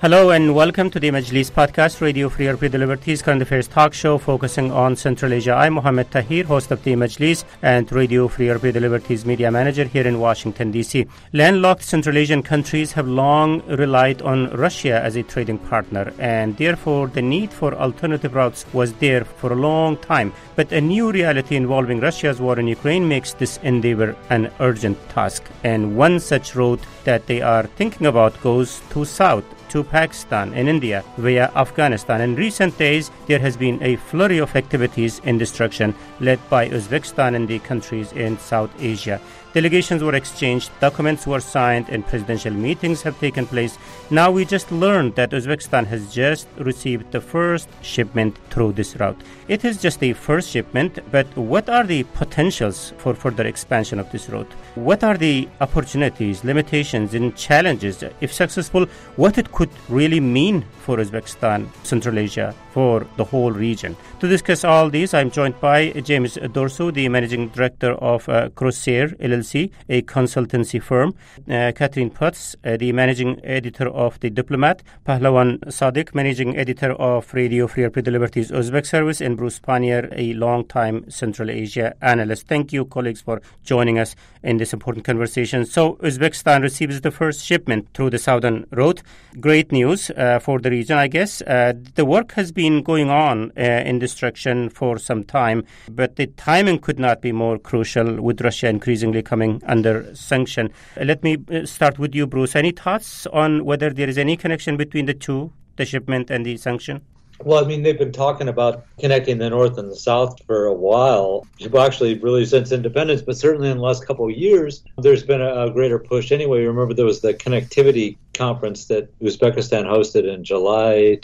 Hello and welcome to the Majlis Podcast, Radio Free European Liberties current affairs talk show focusing on Central Asia. I'm Mohammed Tahir, host of the Majlis and Radio Free European Liberties media manager here in Washington, D.C. Landlocked Central Asian countries have long relied on Russia as a trading partner, and therefore the need for alternative routes was there for a long time. But a new reality involving Russia's war in Ukraine makes this endeavor an urgent task. And one such route that they are thinking about goes to south, to Pakistan and India via Afghanistan. In recent days, there has been a flurry of activities in this direction led by Uzbekistan and the countries in South Asia. Delegations were exchanged, documents were signed, and presidential meetings have taken place. Now we just learned that Uzbekistan has just received the first shipment through this route. It is just the first shipment, but what are the potentials for further expansion of this route? What are the opportunities, limitations, and challenges? If successful, what it could really mean for Uzbekistan, Central Asia, for the whole region. To discuss all these, I'm joined by James Dorsu, the Managing Director of Crossair LLC, a consultancy firm, Catherine Putz, the Managing Editor of The Diplomat, Pahlawan Sadiq, Managing Editor of Radio Free European Liberties Uzbek Service, and Bruce Panier, a long-time Central Asia analyst. Thank you, colleagues, for joining us in this important conversation. So, Uzbekistan receives the first shipment through the southern route. Great news for the region, I guess. The work has been going on in this direction for some time, but the timing could not be more crucial with Russia increasingly coming under sanction. Let me start with you, Bruce. Any thoughts on whether there is any connection between the two, the shipment and the sanction? Well, I mean, they've been talking about connecting the North and the South for a while, well, actually really since independence, but certainly in the last couple of years, there's been a greater push anyway. Remember, there was the connectivity conference that Uzbekistan hosted in July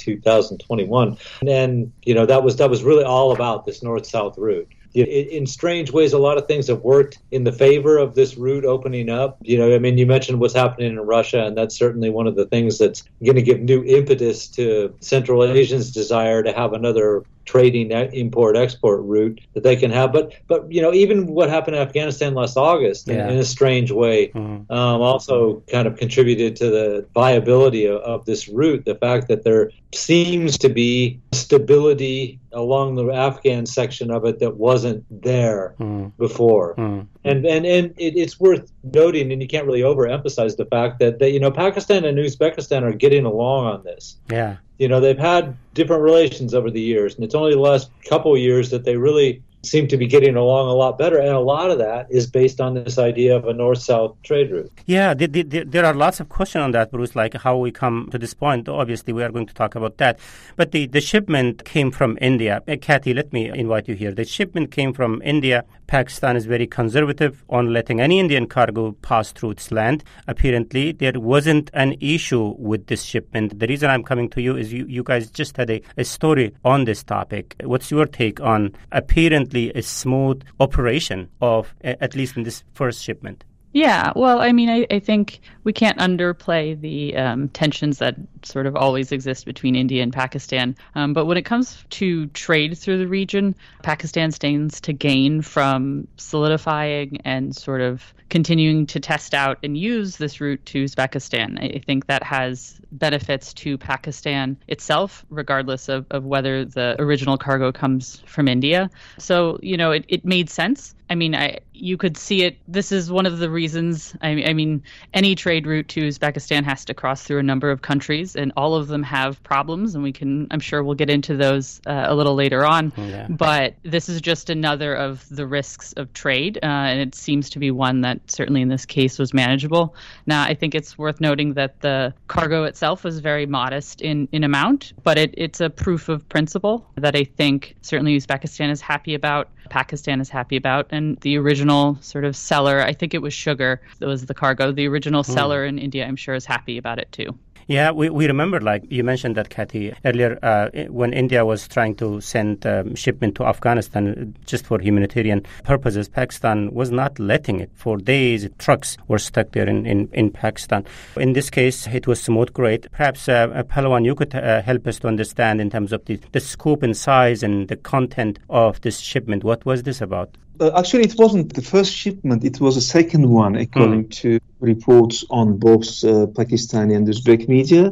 2021. And, that was really all about this North-South route. In strange ways, a lot of things have worked in the favor of this route opening up. You mentioned what's happening in Russia, and that's certainly one of the things that's going to give new impetus to Central Asians' desire to have another trading import-export route that they can have. But even what happened in Afghanistan last August in a strange way also kind of contributed to the viability of this route. The fact that there seems to be stability along the Afghan section of it that wasn't there before. And it's worth noting, and you can't really overemphasize the fact that Pakistan and Uzbekistan are getting along on this. Yeah. They've had different relations over the years, and it's only the last couple of years that they really seem to be getting along a lot better, and a lot of that is based on this idea of a north-south trade route. Yeah, there are lots of questions on that, Bruce, like how we come to this point. Obviously, we are going to talk about that. But the shipment came from India. Kathy, let me invite you here. The shipment came from India. Pakistan is very conservative on letting any Indian cargo pass through its land. Apparently, there wasn't an issue with this shipment. The reason I'm coming to you is you guys just had a story on this topic. What's your take on apparently a smooth operation of, at least in this first shipment? Yeah, well, I think we can't underplay the tensions that sort of always exist between India and Pakistan. But when it comes to trade through the region, Pakistan stands to gain from solidifying and sort of continuing to test out and use this route to Uzbekistan. I think that has benefits to Pakistan itself, regardless of whether the original cargo comes from India. So, it made sense. You could see it. This is one of the reasons. Any trade route to Uzbekistan has to cross through a number of countries, and all of them have problems. And I'm sure we'll get into those a little later on. Yeah. But this is just another of the risks of trade, and it seems to be one that certainly in this case was manageable. Now, I think it's worth noting that the cargo itself was very modest in amount, but it's a proof of principle that I think certainly Uzbekistan is happy about, Pakistan is happy about, and the original sort of seller, I think it was sugar that was the cargo, the original seller in India, I'm sure, is happy about it too. Yeah, we remember, like you mentioned that, Kathy, earlier when India was trying to send shipment to Afghanistan just for humanitarian purposes, Pakistan was not letting it. For days, trucks were stuck there in Pakistan. In this case, it was smooth, great. Perhaps, Pahlawan, you could help us to understand in terms of the scope and size and the content of this shipment. What was this about? Actually, it wasn't the first shipment. It was a second one, according to reports on both Pakistani and Uzbek media.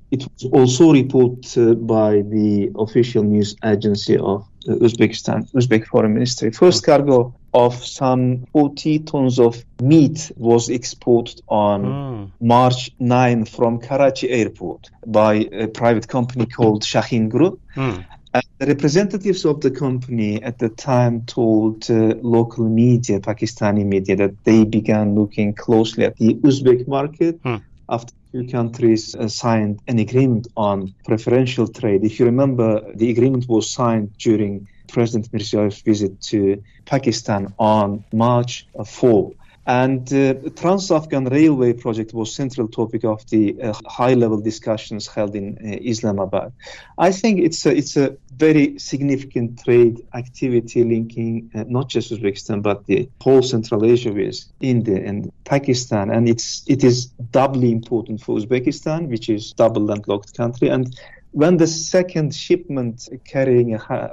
it was also reported by the official news agency of Uzbekistan, Uzbek Foreign Ministry. First cargo of some 40 tons of meat was exported on March 9 from Karachi airport by a private company called Shaheen Group. The representatives of the company at the time told local media, Pakistani media, that they began looking closely at the Uzbek market after two countries signed an agreement on preferential trade. If you remember, the agreement was signed during President Mirziyoyev's visit to Pakistan on March 4. And the Trans-Afghan Railway project was central topic of the high-level discussions held in Islamabad. I think it's a very significant trade activity linking not just Uzbekistan but the whole Central Asia with India and Pakistan, and it is doubly important for Uzbekistan, which is double landlocked country. And when the second shipment carrying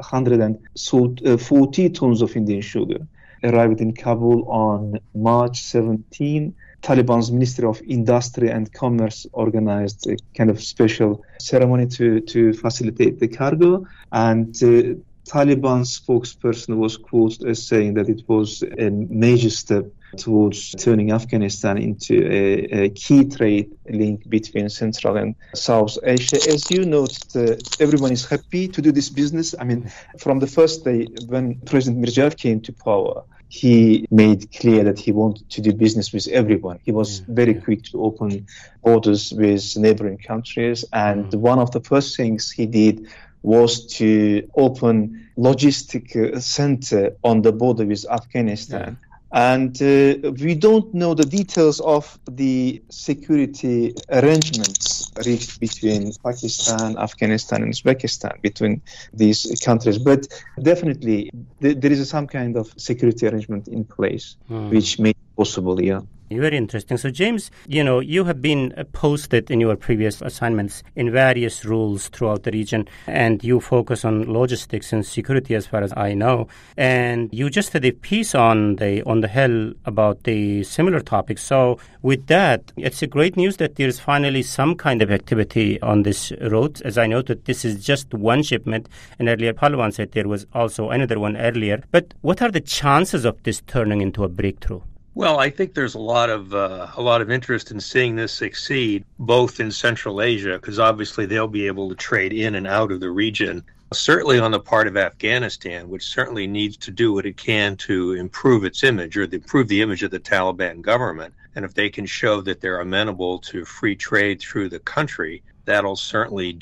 140 tons of Indian sugar arrived in Kabul on March 17, Taliban's Ministry of Industry and Commerce organized a kind of special ceremony to facilitate the cargo. And Taliban spokesperson was quoted as saying that it was a major step towards turning Afghanistan into a key trade link between Central and South Asia. As you noted, everyone is happy to do this business. I mean, from the first day when President Mirziyoyev came to power, he made clear that he wanted to do business with everyone. He was very quick to open borders with neighboring countries. And one of the first things he did was to open logistic center on the border with Afghanistan. And we don't know the details of the security arrangements reached between Pakistan, Afghanistan, and Uzbekistan, between these countries. But definitely, there is some kind of security arrangement in place, which made it possible, Very interesting. So, James, you have been posted in your previous assignments in various roles throughout the region, and you focus on logistics and security, as far as I know. And you just did a piece on the Hill about the similar topic. So, with that, it's a great news that there's finally some kind of activity on this road. As I noted, this is just one shipment, and earlier Pahlawan said there was also another one earlier. But what are the chances of this turning into a breakthrough? Well, I think there's a lot of interest in seeing this succeed, both in Central Asia, because obviously they'll be able to trade in and out of the region. Certainly on the part of Afghanistan, which certainly needs to do what it can to improve its image or improve the image of the Taliban government. And if they can show that they're amenable to free trade through the country, it'll certainly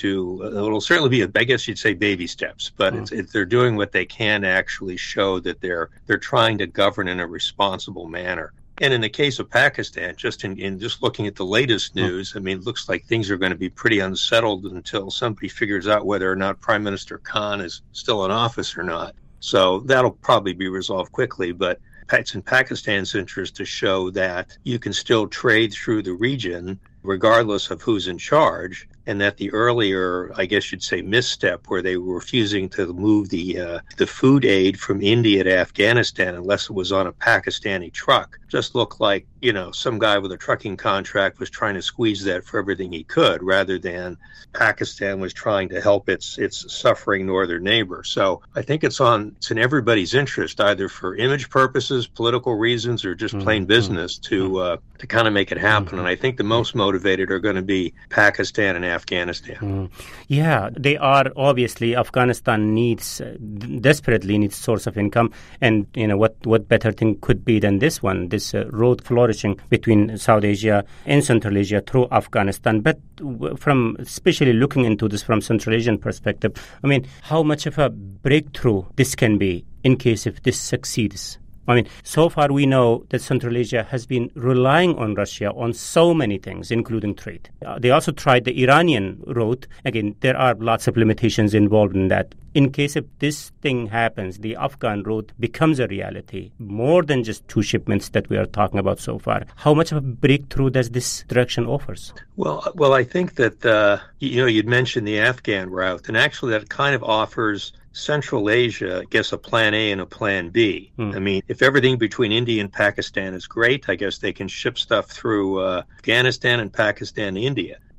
be, I guess you'd say, baby steps, but they're doing what they can to actually show that they're trying to govern in a responsible manner. And in the case of Pakistan, just looking at the latest news, I mean, it looks like things are going to be pretty unsettled until somebody figures out whether or not Prime Minister Khan is still in office or not. So that'll probably be resolved quickly, but it's in Pakistan's interest to show that you can still trade through the region regardless of who's in charge, and that the earlier, I guess you'd say, misstep where they were refusing to move the food aid from India to Afghanistan unless it was on a Pakistani truck just looked like, some guy with a trucking contract was trying to squeeze that for everything he could, rather than Pakistan was trying to help its suffering northern neighbor. So I think it's in everybody's interest, either for image purposes, political reasons, or just plain business to kind of make it happen. And I think the most motivated are going to be Pakistan and Afghanistan. Yeah, they are. Obviously, Afghanistan desperately needs source of income, and what better thing could be than this one, this road flourishing between South Asia and Central Asia through Afghanistan. But from especially looking into this from Central Asian perspective, I mean, how much of a breakthrough this can be in case if this succeeds? I mean, so far we know that Central Asia has been relying on Russia on so many things, including trade. They also tried the Iranian route. Again, there are lots of limitations involved in that. In case if this thing happens, the Afghan route becomes a reality, more than just two shipments that we are talking about so far. How much of a breakthrough does this direction offers? Well, I think that, you'd mentioned the Afghan route, and actually that kind of offers Central Asia, I guess, a plan A and a plan B. I mean, if everything between India and Pakistan is great, I guess they can ship stuff through Afghanistan and Pakistan to India.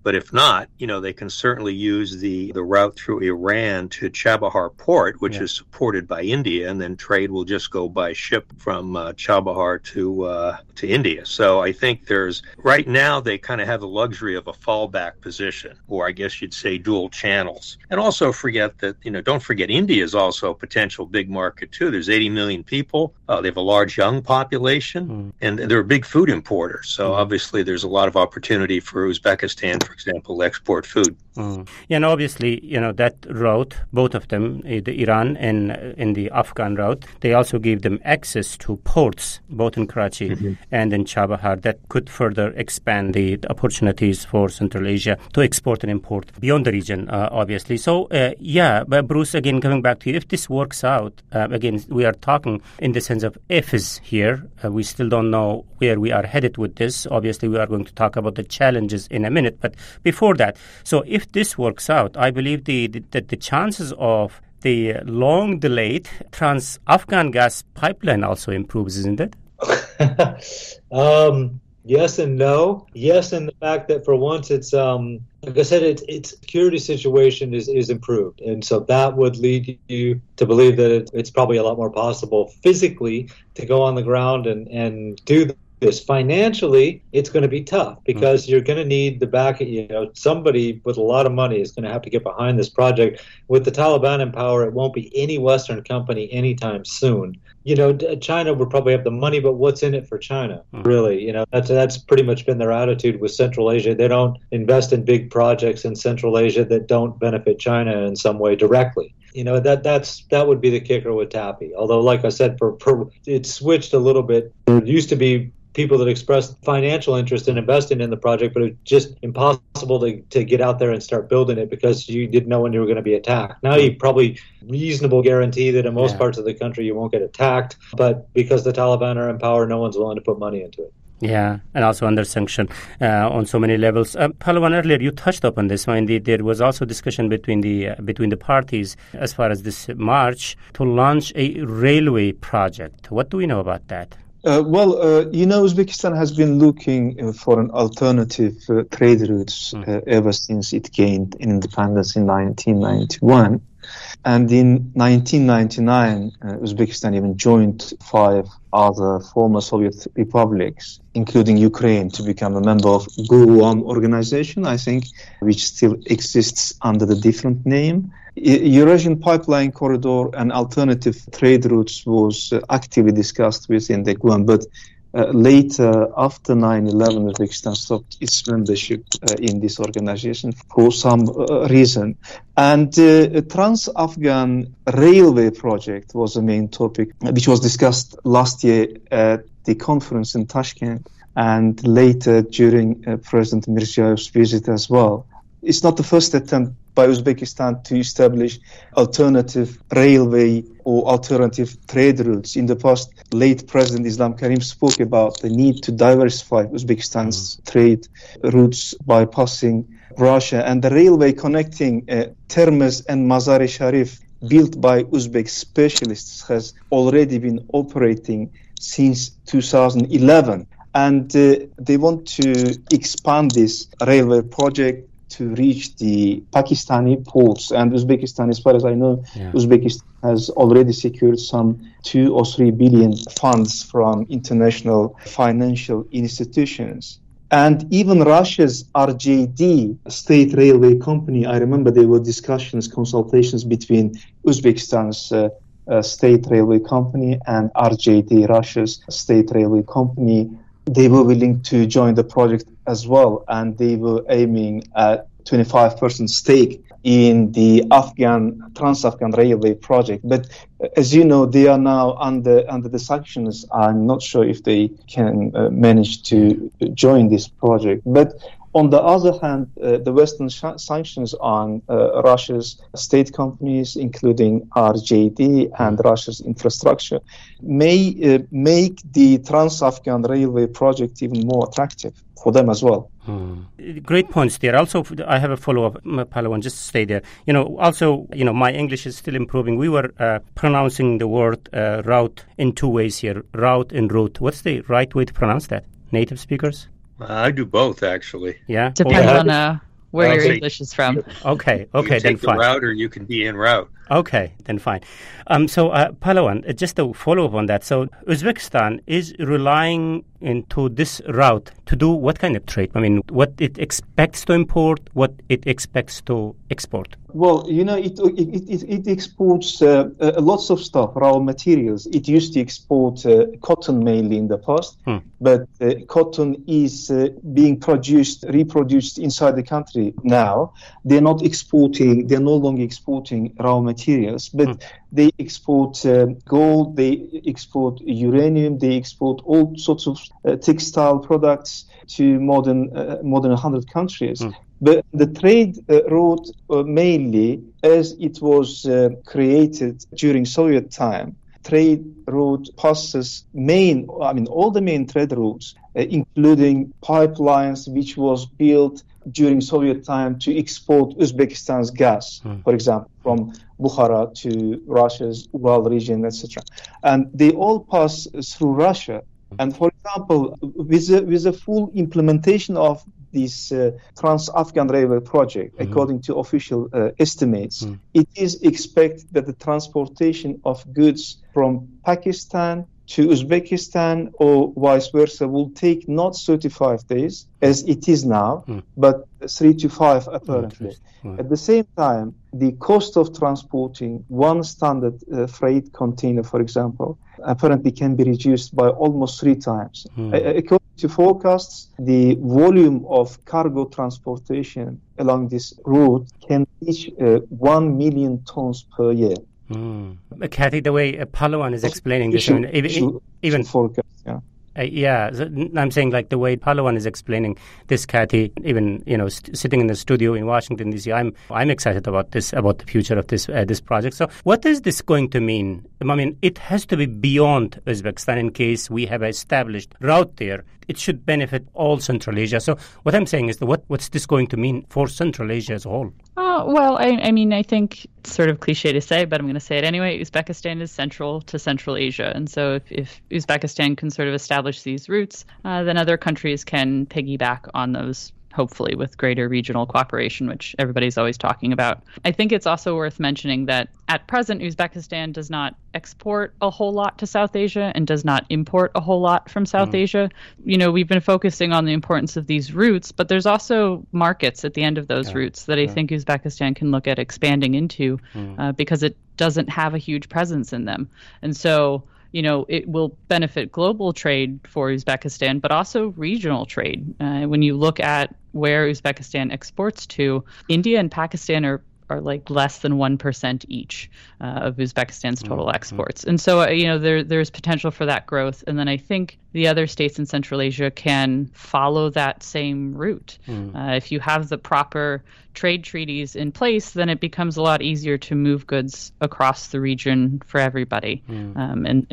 But if not, they can certainly use the route through Iran to Chabahar port, which is supported by India, and then trade will just go by ship from Chabahar to India. So I think right now they kind of have the luxury of a fallback position, or I guess you'd say dual channels. And also don't forget India is also a potential big market too. There's 80 million people. They have a large young population, and they're a big food importer. So obviously there's a lot of opportunity for Uzbekistan, for example, to export food. Yeah, and obviously, that route, both of them, the Iran and the Afghan route, they also give them access to ports, both in Karachi and in Chabahar, that could further expand the opportunities for Central Asia to export and import beyond the region, obviously. So, but Bruce, again, coming back to you, if this works out, again, we are talking in the sense of ifs here. We still don't know where we are headed with this. Obviously, we are going to talk about the challenges in a minute, but before that, so if this works out, I believe that the chances of the long-delayed Trans-Afghan gas pipeline also improves, isn't it? Yes and no. Yes, in the fact that for once it's, like I said, its security situation is improved. And so that would lead you to believe that it's probably a lot more possible physically to go on the ground and do this. Financially, it's going to be tough because you're going to need the back, somebody with a lot of money is going to have to get behind this project. With the Taliban in power, it won't be any Western company anytime soon. China would probably have the money, but what's in it for China, really? That's pretty much been their attitude with Central Asia. They don't invest in big projects in Central Asia that don't benefit China in some way directly. That would be the kicker with TAPI. Although, like I said, it switched a little bit. There used to be people that expressed financial interest in investing in the project, but it's just impossible to get out there and start building it because you didn't know when you were going to be attacked. Now you probably reasonable guarantee that in most parts of the country you won't get attacked, but because the Taliban are in power, no one's willing to put money into it. Yeah, and also under sanction on so many levels. Pahlawan, earlier you touched upon this. There was also discussion between the parties as far as this march to launch a railway project. What do we know about that? Uzbekistan has been looking for an alternative trade routes ever since it gained independence in 1991. And in 1999, Uzbekistan even joined 5 other former Soviet republics, including Ukraine, to become a member of GURUAM organization, I think, which still exists under the different name. Eurasian Pipeline Corridor and alternative trade routes was actively discussed within the GUAM, but later, after 9/11, Uzbekistan stopped its membership in this organization for some reason. And a Trans-Afghan railway project was the main topic, which was discussed last year at the conference in Tashkent and later during President Mirziyoyev's visit as well. It's not the first attempt by Uzbekistan to establish alternative railway or alternative trade routes. In the past, late President Islam Karim spoke about the need to diversify Uzbekistan's trade routes by passing Russia, and the railway connecting Termez and Mazar-e Sharif, built by Uzbek specialists, has already been operating since 2011. And they want to expand this railway project to reach the Pakistani ports. And Uzbekistan, as far as I know, Uzbekistan has already secured some 2 or 3 billion funds from international financial institutions. And even Russia's RJD, state railway company, I remember there were discussions, consultations between Uzbekistan's state railway company and RJD, Russia's state railway company. They were willing to join the project as well, and they were aiming at 25% stake in the Trans-Afghan railway project. But as you know, they are now under the sanctions. I'm not sure if they can manage to join this project. But on the other hand, the Western sanctions on Russia's state companies, including RJD and Russia's infrastructure, may make the Trans-Afghan railway project even more attractive for them as well. Great points there. Also, I have a follow-up, Pahlawan, just stay there. My English is still improving. We were pronouncing the word route in 2 ways here, route and route. What's the right way to pronounce that? Native speakers? I do both, actually. Yeah? Depends on where your English is from. Okay, you can then take the fine. route or you can be en route. Okay, then fine. So, Pahlawan, just to follow up on that, so Uzbekistan is relying into this route to do what kind of trade? I mean, what it expects to import, what it expects to export? Well, it exports lots of stuff, raw materials. It used to export cotton mainly in the past, but cotton is being reproduced inside the country now. They're no longer exporting raw materials, but they export gold, they export uranium, they export all sorts of textile products to more than 100 countries. But the trade route mainly, as it was created during Soviet time, trade route passes all the main trade routes, including pipelines which was built during Soviet time to export Uzbekistan's gas, for example, from Bukhara to Russia's Ural region, etc. And they all pass through Russia. And for example, with the full implementation of this Trans-Afghan Railway project, according to official estimates, it is expected that the transportation of goods from Pakistan to Uzbekistan or vice versa will take not 35 days as it is now, but 3 to 5 apparently. At the same time, the cost of transporting one standard freight container, for example, apparently can be reduced by almost 3 times. According to forecasts, the volume of cargo transportation along this route can reach 1 million tons per year. Kathy, the way Pahlawan is explaining this, even forecast, I'm saying like the way Pahlawan is explaining this, Kathy, even sitting in the studio in Washington D.C., I'm excited about this, about the future of this project. So, what is this going to mean? I mean, it has to be beyond Uzbekistan in case we have an established route there. It should benefit all Central Asia. So, what I'm saying is what's this going to mean for Central Asia as a whole? Well, I mean, I think it's sort of cliche to say, but I'm going to say it anyway. Uzbekistan is central to Central Asia. And so if Uzbekistan can sort of establish these routes, then other countries can piggyback on those, hopefully with greater regional cooperation, which everybody's always talking about. I think it's also worth mentioning that at present, Uzbekistan does not export a whole lot to South Asia and does not import a whole lot from South Asia. We've been focusing on the importance of these routes, but there's also markets at the end of those routes that I think Uzbekistan can look at expanding into because it doesn't have a huge presence in them. And so it will benefit global trade for Uzbekistan, but also regional trade. When you look at where Uzbekistan exports to, India and Pakistan are like less than 1% each of Uzbekistan's total exports. And so, there's potential for that growth. And then I think the other states in Central Asia can follow that same route. If you have the proper trade treaties in place, then it becomes a lot easier to move goods across the region for everybody. And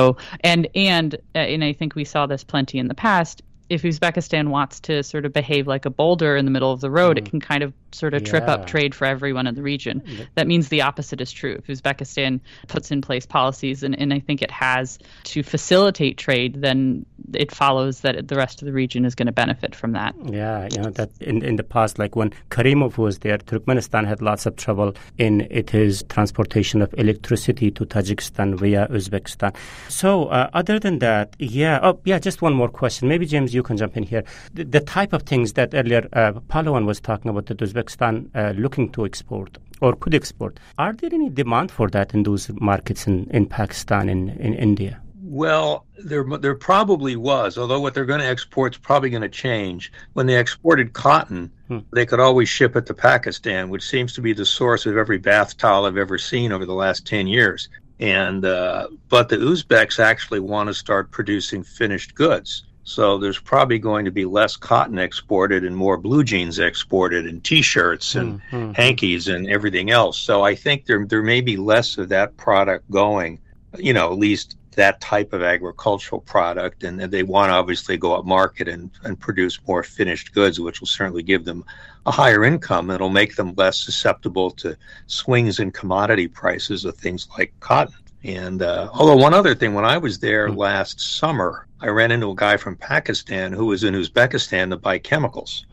I think we saw this plenty in the past. If Uzbekistan wants to sort of behave like a boulder in the middle of the road, it can kind of sort of trip up trade for everyone in the region. That means the opposite is true. If Uzbekistan puts in place policies, and I think it has, to facilitate trade, then it follows that the rest of the region is going to benefit from that. Yeah, that in the past, like when Karimov was there, Turkmenistan had lots of trouble in its transportation of electricity to Tajikistan via Uzbekistan. So other than that, just one more question. Maybe, James, you can jump in here. The type of things that earlier Pahlawan was talking about that Uzbekistan looking to export or could export, are there any demand for that in those markets in Pakistan, in India? Well, there probably was, although what they're going to export is probably going to change. When they exported cotton, they could always ship it to Pakistan, which seems to be the source of every bath towel I've ever seen over the last 10 years. And but the Uzbeks actually want to start producing finished goods. So there's probably going to be less cotton exported and more blue jeans exported and T-shirts and hankies and everything else. So I think there may be less of that product going, at least that type of agricultural product. And they want to obviously go up market and produce more finished goods, which will certainly give them a higher income. It'll make them less susceptible to swings in commodity prices of things like cotton. And although one other thing, when I was there last summer, I ran into a guy from Pakistan who was in Uzbekistan to buy chemicals.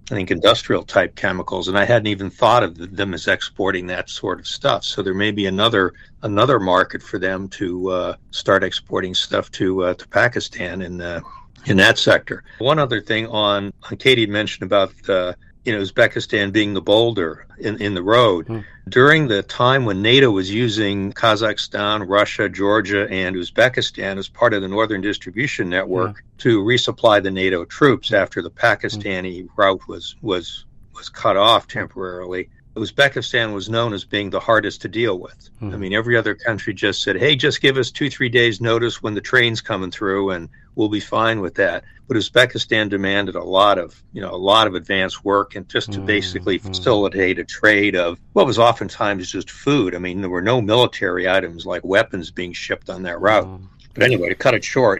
I think, industrial type chemicals, and I hadn't even thought of them as exporting that sort of stuff. So there may be another market for them to start exporting stuff to Pakistan in that sector. One other thing on Katie mentioned about Uzbekistan being the boulder in the road. During the time when NATO was using Kazakhstan, Russia, Georgia, and Uzbekistan as part of the Northern Distribution Network to resupply the NATO troops after the Pakistani route was cut off temporarily, Uzbekistan was known as being the hardest to deal with. I mean, every other country just said, hey, just give us 2-3 days notice when the train's coming through and we'll be fine with that. But Uzbekistan demanded a lot of advanced work and just to basically facilitate a trade of what was oftentimes just food. I mean, there were no military items like weapons being shipped on that route. But anyway, to cut it short,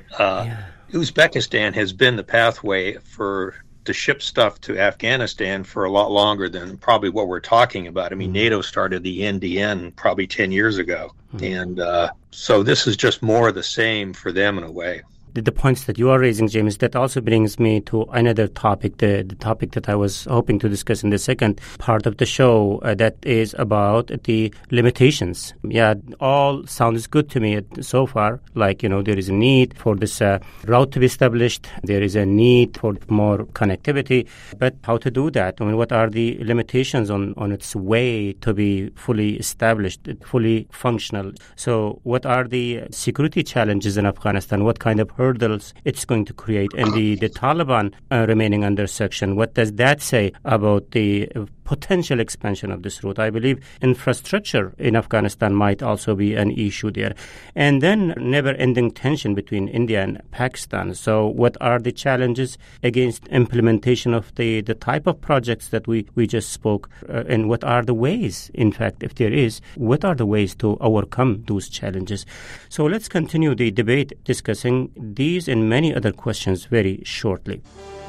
Uzbekistan has been the pathway to ship stuff to Afghanistan for a lot longer than probably what we're talking about. I mean, NATO started the NDN probably 10 years ago. And so this is just more of the same for them in a way. The points that you are raising, James, that also brings me to another topic, the topic that I was hoping to discuss in the second part of the show, that is about the limitations. Yeah, all sounds good to me so far. Like, there is a need for this route to be established. There is a need for more connectivity. But how to do that? I mean, what are the limitations on its way to be fully established, fully functional? So what are the security challenges in Afghanistan? What kind of hurdles it's going to create, and the Taliban remaining under section. What does that say about the potential expansion of this route? I believe infrastructure in Afghanistan might also be an issue there. And then never-ending tension between India and Pakistan. So what are the challenges against implementation of the type of projects that we just spoke? And what are the ways, in fact, if there is, what are the ways to overcome those challenges? So let's continue the debate discussing these and many other questions very shortly.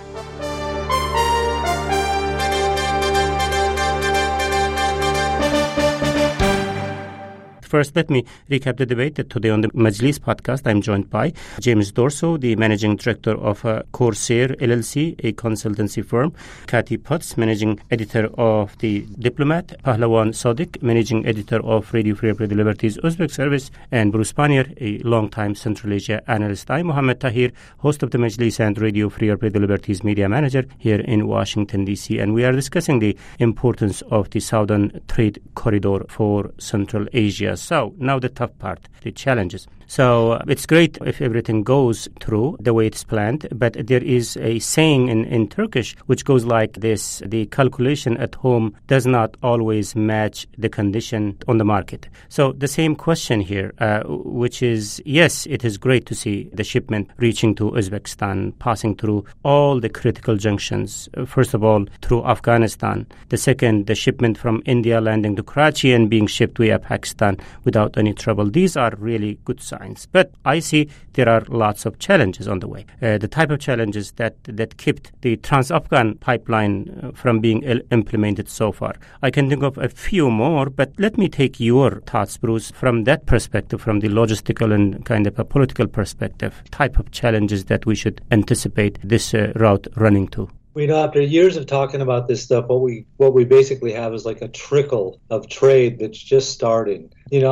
First, let me recap the debate that today on the Majlis podcast, I'm joined by James Dorso, the Managing Director of Corsair LLC, a consultancy firm, Kathy Potts, Managing Editor of The Diplomat, Pahlawan Sadiq, Managing Editor of Radio Free Europe Liberties Uzbek Service, and Bruce Panier, a longtime Central Asia analyst. I'm Mohammed Tahir, host of the Majlis and Radio Free Europe Liberties Media Manager here in Washington, D.C., and we are discussing the importance of the Southern Trade Corridor for Central Asia. So now the tough part, the challenges. So it's great if everything goes through the way it's planned, but there is a saying in Turkish which goes like this: the calculation at home does not always match the condition on the market. So the same question here, which is, yes, it is great to see the shipment reaching to Uzbekistan, passing through all the critical junctions. First of all, through Afghanistan. The second, the shipment from India landing to Karachi and being shipped via Pakistan without any trouble. These are really good signs. But I see there are lots of challenges on the way. The type of challenges that kept the Trans-Afghan pipeline from being implemented so far. I can think of a few more, but let me take your thoughts, Bruce, from that perspective, from the logistical and kind of a political perspective, type of challenges that we should anticipate this route running to. After years of talking about this stuff, what we basically have is like a trickle of trade that's just starting.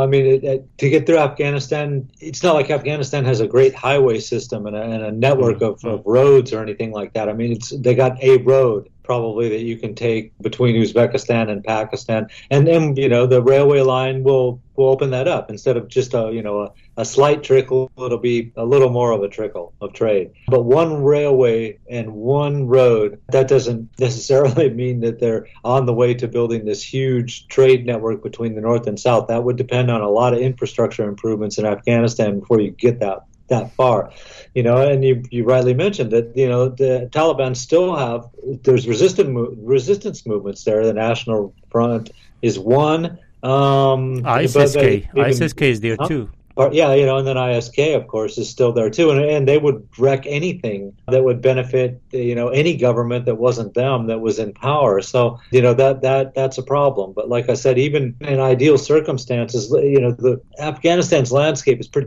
To get through Afghanistan, it's not like Afghanistan has a great highway system and a network of roads or anything like that. I mean, they got a road probably that you can take between Uzbekistan and Pakistan, and then the railway line will open that up. Instead of just a slight trickle, it'll be a little more of a trickle of trade. But one railway and one road, that doesn't necessarily mean that they're on the way to building this huge trade network between the north and south. That would depend on a lot of infrastructure improvements in Afghanistan before you get that far, and you rightly mentioned that, the Taliban still there's resistance movements there. The National Front is one. ISSK is there too. And then ISK, of course, is still there too, and they would wreck anything that would benefit, any government that wasn't them that was in power. So, that's a problem. But like I said, even in ideal circumstances, the Afghanistan's landscape is pretty tough.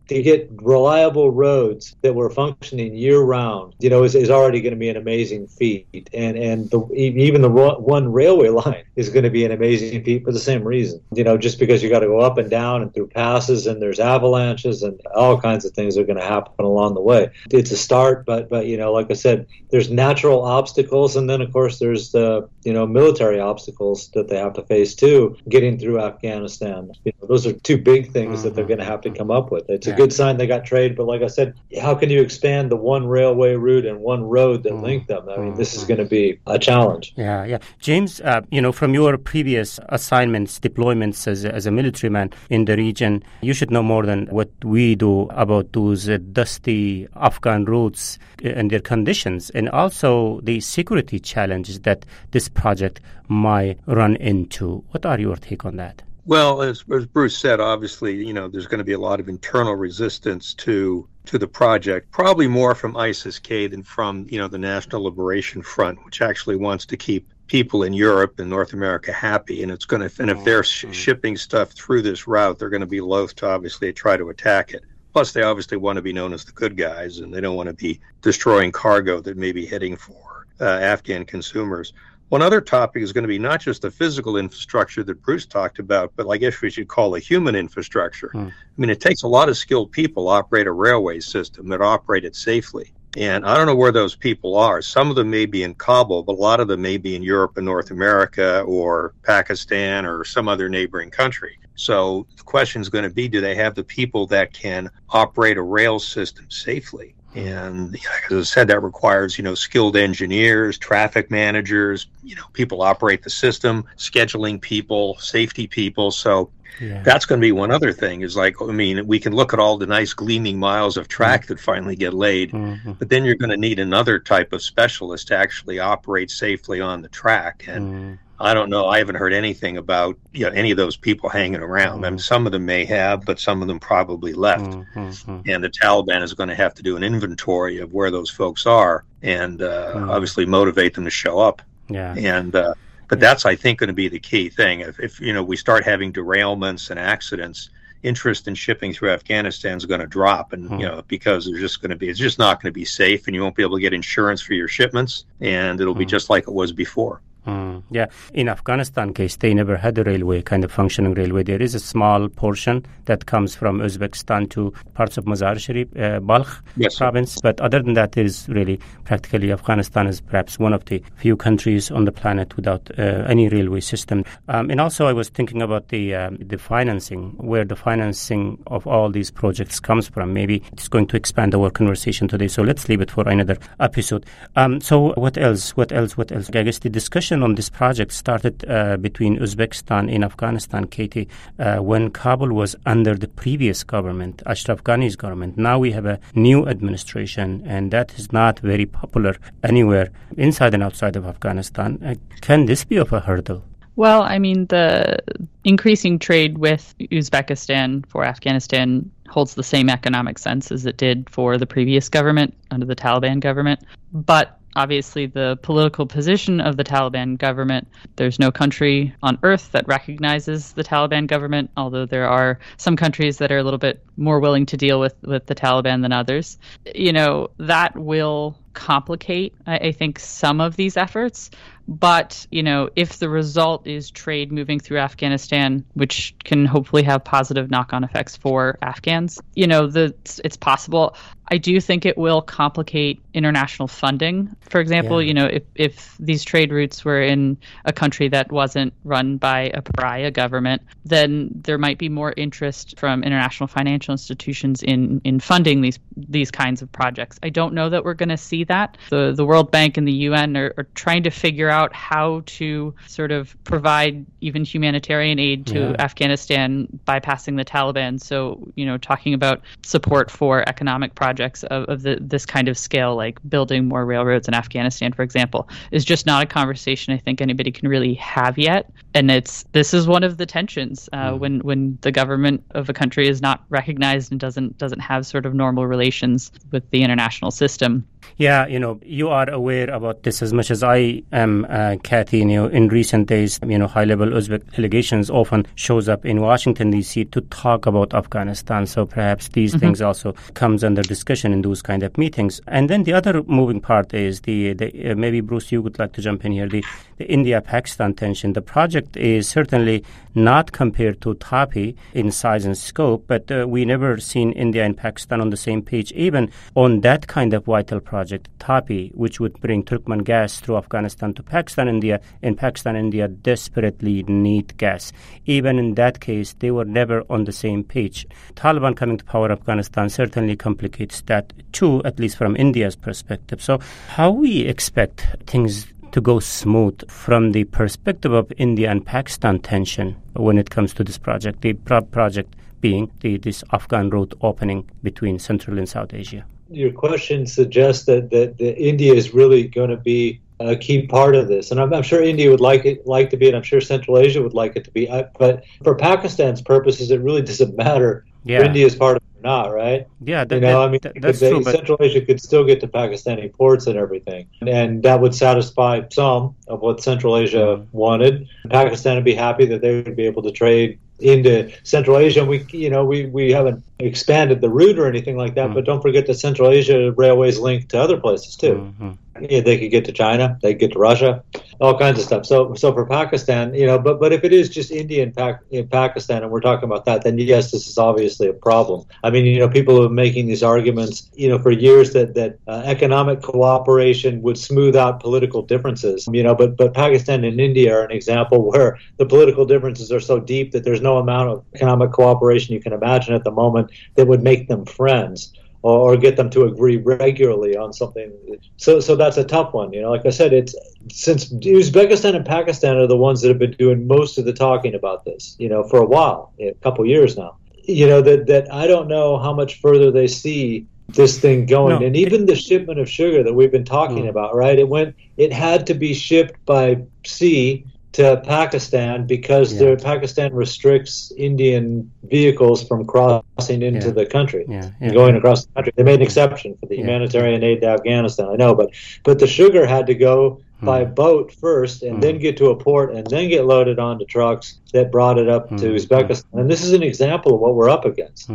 to get reliable roads that were functioning year round, is already going to be an amazing feat. And even the one railway line is going to be an amazing feat for the same reason. Just because you got to go up and down and through passes, and there's avalanches and all kinds of things are going to happen along the way. It's a start, but like I said, there's natural obstacles, and then of course there's the military obstacles that they have to face too, getting through Afghanistan. Those are two big things that they're going to have to come up with. It's a good sign they got trade, but like I said, how can you expand the one railway route and one road that link them? I mean, this is going to be a challenge. Yeah. James, from your previous assignments, deployments as a military man in the region, you should know more than what we do about those dusty Afghan roads and their conditions, and also the security challenges that this project might run into. What are your take on that? Well, as Bruce said, obviously, there's going to be a lot of internal resistance to the project, probably more from ISIS-K than from, the National Liberation Front, which actually wants to keep people in Europe and North America happy. And it's going to, and if they're shipping stuff through this route, they're going to be loath to obviously try to attack it. Plus, they obviously want to be known as the good guys, and they don't want to be destroying cargo that may be heading for Afghan consumers. One other topic is going to be not just the physical infrastructure that Bruce talked about, but I guess we should call a human infrastructure. I mean, it takes a lot of skilled people to operate a railway system that operate it safely. And I don't know where those people are. Some of them may be in Kabul, but a lot of them may be in Europe and North America or Pakistan or some other neighboring country. So the question is going to be, do they have the people that can operate a rail system safely? And as I said, that requires, skilled engineers, traffic managers, people operate the system, scheduling people, safety people. So that's going to be one other thing is we can look at all the nice gleaming miles of track that finally get laid, but then you're going to need another type of specialist to actually operate safely on the track. And I don't know. I haven't heard anything about any of those people hanging around. I mean, some of them may have, but some of them probably left. And the Taliban is going to have to do an inventory of where those folks are and obviously motivate them to show up. But that's, I think, going to be the key thing. If we start having derailments and accidents, interest in shipping through Afghanistan is going to drop, and because it's just not going to be safe, and you won't be able to get insurance for your shipments, and it'll be just like it was before. In Afghanistan case, they never had a railway, kind of functioning railway. There is a small portion that comes from Uzbekistan to parts of Mazar-e-Sharif, Balkh province. But other than that, there is really practically Afghanistan is perhaps one of the few countries on the planet without any railway system. And also I was thinking about the financing, where the financing of all these projects comes from. Maybe it's going to expand our conversation today. So let's leave it for another episode. So what else? I guess the discussion on this project started between Uzbekistan and Afghanistan, Katie, when Kabul was under the previous government, Ashraf Ghani's government. Now we have a new administration, and that is not very popular anywhere inside and outside of Afghanistan. Can this be of a hurdle? Well, I mean, the increasing trade with Uzbekistan for Afghanistan holds the same economic sense as it did for the previous government under the Taliban government. But obviously, the political position of the Taliban government, there's no country on earth that recognizes the Taliban government, although there are some countries that are a little bit more willing to deal with the Taliban than others. That will complicate, I think, some of these efforts. But, if the result is trade moving through Afghanistan, which can hopefully have positive knock-on effects for Afghans, it's possible. I do think it will complicate international funding. For example, if these trade routes were in a country that wasn't run by a pariah government, then there might be more interest from international financial institutions in funding these kinds of projects. I don't know that we're going to see that. The World Bank and the UN are trying to figure out how to sort of provide even humanitarian aid to Afghanistan bypassing the Taliban. So, talking about support for economic projects of this kind of scale, like building more railroads in Afghanistan, for example, is just not a conversation I think anybody can really have yet. And this is one of the tensions when the government of a country is not recognized and doesn't have sort of normal relations with the international system. Yeah, you are aware about this as much as I am, Kathy. In recent days, high-level Uzbek delegations often shows up in Washington, D.C. to talk about Afghanistan. So perhaps these things also comes under discussion in those kind of meetings. And then the other moving part is maybe, Bruce, you would like to jump in here, the India-Pakistan tension. The project is certainly not compared to TAPI in size and scope, but we never seen India and Pakistan on the same page, even on that kind of vital project, TAPI, which would bring Turkmen gas through Afghanistan to Pakistan, India, and Pakistan, India desperately need gas. Even in that case, they were never on the same page. Taliban coming to power in Afghanistan certainly complicates that too, at least from India's perspective. So how we expect things to go smooth from the perspective of India and Pakistan tension when it comes to this project, the project being this Afghan route opening between Central and South Asia? Your question suggests that India is really going to be a key part of this, and I'm sure India would like to be, and I'm sure Central Asia would like it to be. But for Pakistan's purposes, it really doesn't matter if India is part of it or not, right? Yeah, that's true. Central Asia could still get to Pakistani ports and everything, and that would satisfy some of what Central Asia wanted. Pakistan would be happy that they would be able to trade into Central Asia. And we haven't expanded the route or anything like that, but don't forget that Central Asia railways link to other places too. Yeah, they could get to China, they could get to Russia, all kinds of stuff. So for Pakistan, but if it is just India and Pakistan, and we're talking about that, then yes, this is obviously a problem. I mean, people have been making these arguments, for years that economic cooperation would smooth out political differences. But Pakistan and India are an example where the political differences are so deep that there's no amount of economic cooperation you can imagine at the moment that would make them friends or get them to agree regularly on something. So that's a tough one. Like I said, it's since Uzbekistan and Pakistan are the ones that have been doing most of the talking about this, for a while, a couple years now. That I don't know how much further they see this thing going. And even the shipment of sugar that we've been talking about, right? It had to be shipped by sea to Pakistan because Pakistan restricts Indian vehicles from crossing into the country, going across the country. They made an exception for the humanitarian aid to Afghanistan, I know, but the sugar had to go by boat first and then get to a port and then get loaded onto trucks that brought it up to Uzbekistan. And this is an example of what we're up against.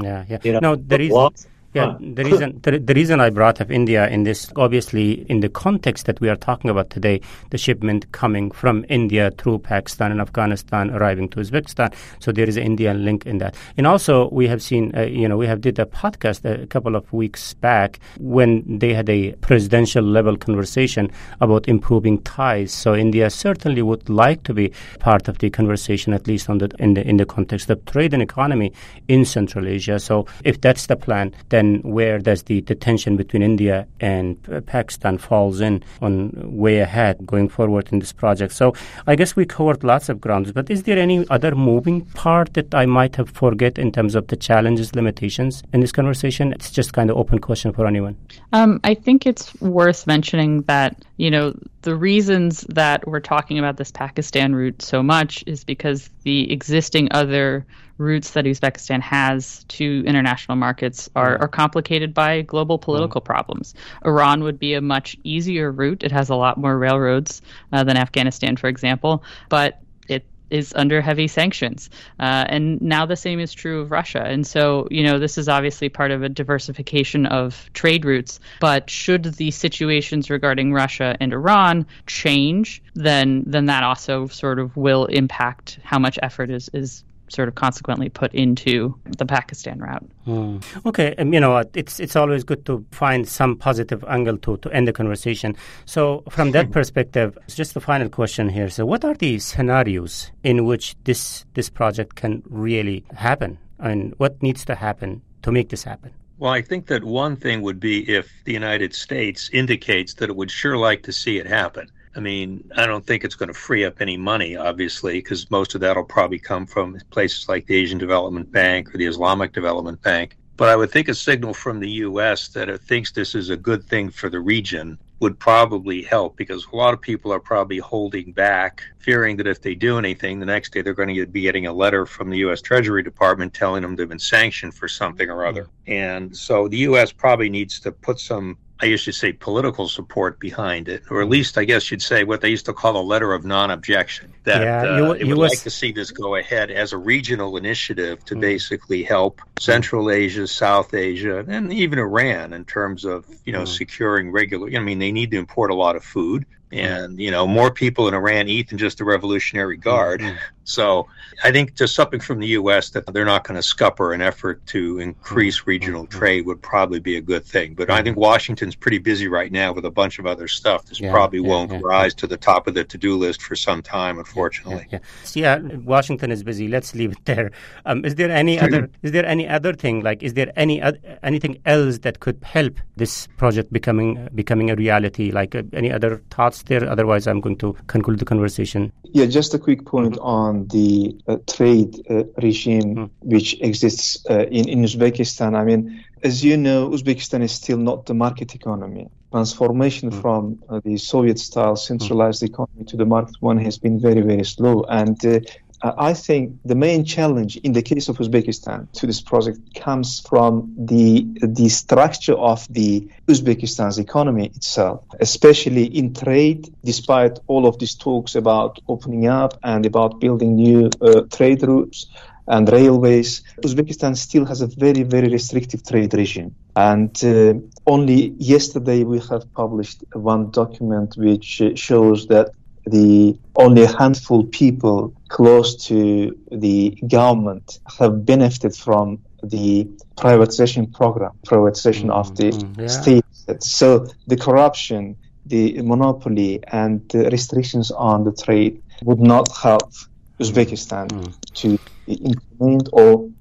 The reason I brought up India in this, obviously, in the context that we are talking about today, the shipment coming from India through Pakistan and Afghanistan arriving to Uzbekistan. So there is an Indian link in that. And also, we have seen, we have did a podcast a couple of weeks back when they had a presidential level conversation about improving ties. So India certainly would like to be part of the conversation, at least in the context of trade and economy in Central Asia. So if that's the plan, then where does the tension between India and Pakistan falls in on way ahead going forward in this project? So I guess we covered lots of grounds, but is there any other moving part that I might have forget in terms of the challenges, limitations in this conversation? It's just kind of open question for anyone. I think it's worth mentioning that, the reasons that we're talking about this Pakistan route so much is because the existing other routes that Uzbekistan has to international markets are complicated by global political problems. Iran would be a much easier route. It has a lot more railroads than Afghanistan, for example, but it is under heavy sanctions. And now the same is true of Russia. And so, this is obviously part of a diversification of trade routes. But should the situations regarding Russia and Iran change, then that also sort of will impact how much effort is sort of consequently put into the Pakistan route. Okay, it's always good to find some positive angle to end the conversation. So from that perspective, just the final question here. So what are the scenarios in which this project can really happen? And what needs to happen to make this happen? Well, I think that one thing would be if the United States indicates that it would sure like to see it happen. I mean, I don't think it's going to free up any money, obviously, because most of that will probably come from places like the Asian Development Bank or the Islamic Development Bank. But I would think a signal from the U.S. that it thinks this is a good thing for the region would probably help, because a lot of people are probably holding back, fearing that if they do anything, the next day they're going to be getting a letter from the U.S. Treasury Department telling them they've been sanctioned for something or other. And so the U.S. probably needs to put some I should say, political support behind it, or at least I guess you'd say what they used to call a letter of non-objection, that it would like to see this go ahead as a regional initiative to basically help Central Asia, South Asia, and even Iran in terms of, securing regular, they need to import a lot of food. And, more people in Iran eat than just the Revolutionary Guard. So I think just something from the U.S. that they're not going to scupper an effort to increase regional trade would probably be a good thing. But I think Washington's pretty busy right now with a bunch of other stuff. This probably won't rise to the top of the to-do list for some time, unfortunately. Washington is busy. Let's leave it there. Is there any other thing? Like, is there anything else that could help this project becoming a reality? Like any other thoughts there? Otherwise, I'm going to conclude the conversation. Yeah, just a quick point on the trade regime which exists in Uzbekistan. I mean, as you know, Uzbekistan is still not the market economy. Transformation from the Soviet-style centralized economy to the market one has been very, very slow. And I think the main challenge in the case of Uzbekistan to this project comes from the structure of the Uzbekistan's economy itself, especially in trade. Despite all of these talks about opening up and about building new trade routes and railways, Uzbekistan still has a very, very restrictive trade regime. And only yesterday we have published one document which shows that only a handful of people close to the government have benefited from the privatization of the state. So the corruption, the monopoly, and the restrictions on the trade would not help Uzbekistan to implement or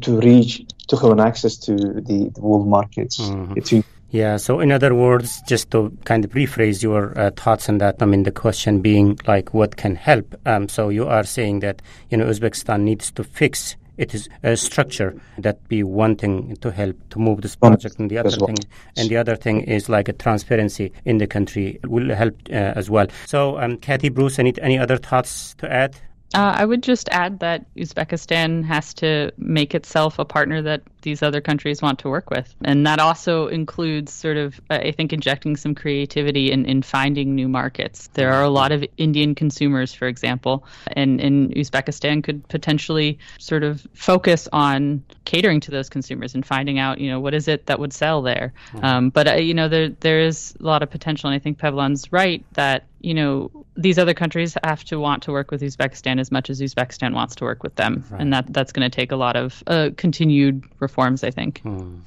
to have an access to the world markets. Yeah, so in other words, just to kind of rephrase your thoughts on that, the question being like what can help. So you are saying that, Uzbekistan needs to fix its structure. That be one thing to help to move this project, and the other thing is like a transparency in the country will help as well. So, Kathy, Bruce, any other thoughts to add? I would just add that Uzbekistan has to make itself a partner that these other countries want to work with. And that also includes sort of, I think, injecting some creativity in finding new markets. There are a lot of Indian consumers, for example, and Uzbekistan could potentially sort of focus on catering to those consumers and finding out, what is it that would sell there. But there is a lot of potential. And I think Pavlan's right that, these other countries have to want to work with Uzbekistan as much as Uzbekistan wants to work with them. Right. And that's going to take a lot of continued reforms, I think.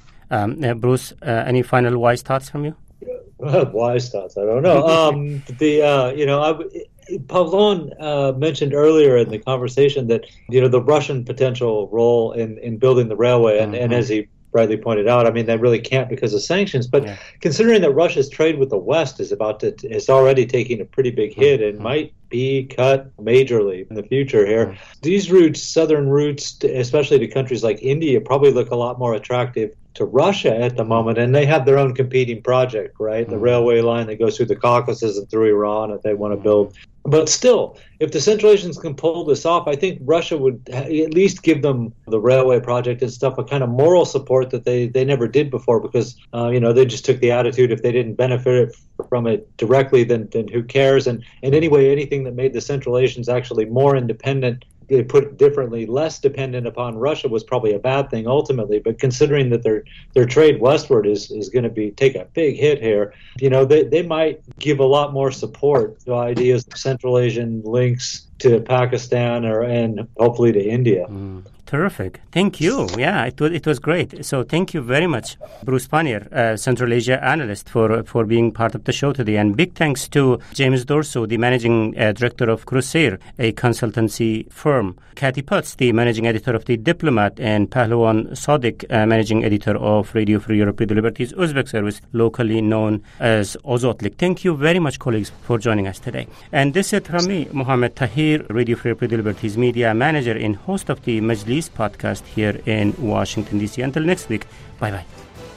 Bruce, any final wise thoughts from you? Wise thoughts? I don't know. Pavlan mentioned earlier in the conversation that, the Russian potential role in building the railway, and as he rightly pointed out, they really can't because of sanctions. But considering that Russia's trade with the West is already taking a pretty big hit and might be cut majorly in the future here, these routes, southern routes, especially to countries like India, probably look a lot more attractive to Russia at the moment, and they have their own competing project, right? The railway line that goes through the Caucasus and through Iran that they want to build. But still, if the Central Asians can pull this off, I think Russia would at least give them the railway project and stuff a kind of moral support that they never did before, because they just took the attitude if they didn't benefit from it directly, then who cares? And anyway, anything that made the Central Asians actually more independent, they put it differently, less dependent upon Russia, was probably a bad thing ultimately. But considering that their trade westward is going to take a big hit here, they might give a lot more support to ideas of Central Asian links to Pakistan and hopefully to India. Terrific. Thank you. Yeah, it was great. So thank you very much, Bruce Pannier, Central Asia analyst, for being part of the show today. And big thanks to James Dorso, the managing director of Crusair, a consultancy firm. Kathy Putz, the managing editor of The Diplomat, and Pahlawan Sadiq, managing editor of Radio Free Europe with the Liberties Uzbek service, locally known as Ozotlik. Thank you very much, colleagues, for joining us today. And this is from me, Mohammed Tahir, Radio Free Europe with the Liberties media manager and host of the Majlis podcast here in Washington, D.C. Until next week, bye-bye.